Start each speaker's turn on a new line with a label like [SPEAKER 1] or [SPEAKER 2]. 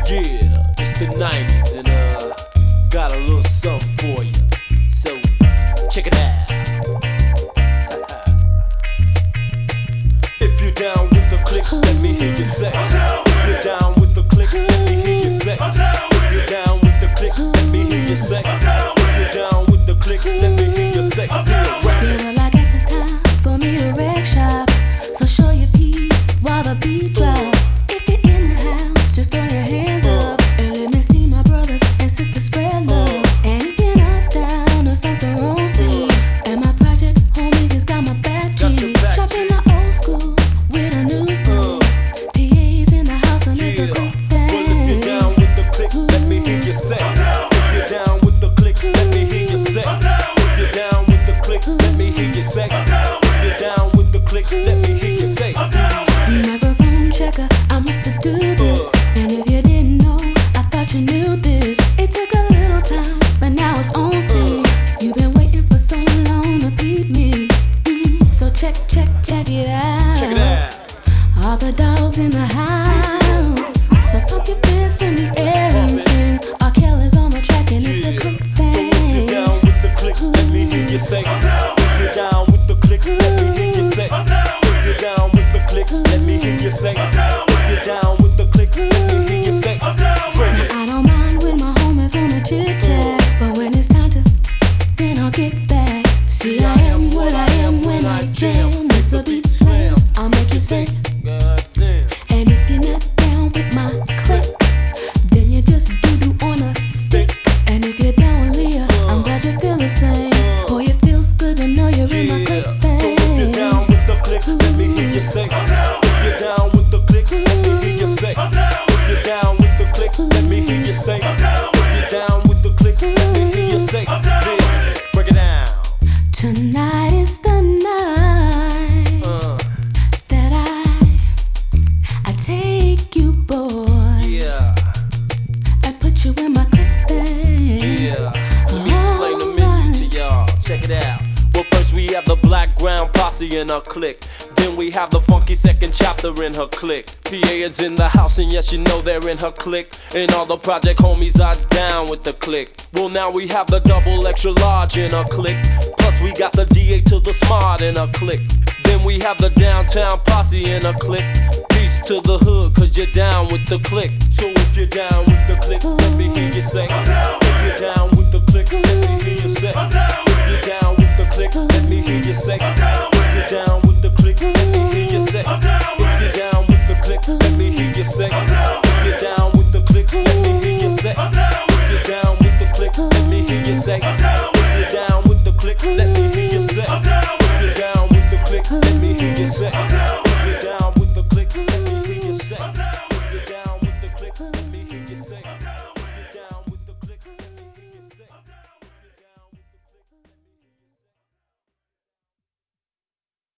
[SPEAKER 1] Yeah, it's the 90s and got a little something for you. So check it out. If you're down with the click, let me hear you say. If you're down with the click, let me hear you say. If you're down with the click, let me hear you say. If you're down with the click, let me hear you say.
[SPEAKER 2] Yeah, well, I guess it's time for me to wreck shop. So show your peace while the beat drops. If you're in the house, just throw your hands up and let me see my brothers and sisters spread love. And if you're not down or something wrong, see, and my project homies has got my back, G. Dropping the old school with a new swing. PA's in the house and it's a good thing.
[SPEAKER 1] Well, if you're down with the click, let me hear you say. If you're down with the click, let me hear you say. If you're down with the click, let me hear you say. If you're down with the click, let me hear you say.
[SPEAKER 2] Microphone checker, I must do this. And if you didn't know, I thought you knew this. It took a little time, but now it's on scene. You've been waiting for so long to beat me. So check it out.
[SPEAKER 1] Check it out.
[SPEAKER 2] All the dogs in the house. So pump your fists in the air and sing. R. Kelly's on the track and it's a good thing.
[SPEAKER 1] So if you're down with the click, let me hear you say. If you're down with the click, let me hear you say. If you're down with the click, let me hear you say. If you're down with the click, let me hear you say. Bring it.
[SPEAKER 2] I don't mind when my homies wanna chit chat, but when it's time to, then I'll get back. See, I am what I am when I jam. It's the beat slam, I'll make you say.
[SPEAKER 1] God damn.
[SPEAKER 2] And if you're not down with my click, then you just doo-doo on a stick. And if you're down with Leah, I'm glad you feel the same. Boy, it feels good to know you're in my click,
[SPEAKER 1] So if you're down with the click, let me hear you say. If you're down with the click, let me hear you say. If you're down with the click, let me hear you say. If you're down with the click, let me hear you say. Yeah, break it down.
[SPEAKER 2] Tonight is the night that I take you, boy,
[SPEAKER 1] Yeah,
[SPEAKER 2] and put you in my click thing.
[SPEAKER 1] yeah. Let me explain the menu to y'all. Check it out. Well, first we have the Black Ground Posse in her clique. Then we have the Funky Second Chapter in her clique. PA is in the house, and yes, you know they're in her clique. And all the project homies are down with the clique. Well, now we have the Double Extra Large in her clique. Plus we got the DA to the Smart in her clique. Then we have the Downtown Posse in her clique. Peace to the hood, cause you're down with the clique. So if you're down with the clique, let me hear you say. If you're down with the clique, let me hear you say. If you're down with the clique, let me hear you say. If you're down with the clique, let me hear you say. If you're down with the clique, let me hear you say. If you're down with the clique, let me hear you say. If you're down with the clique, let me hear you say. If you're down with the clique, let me hear you say.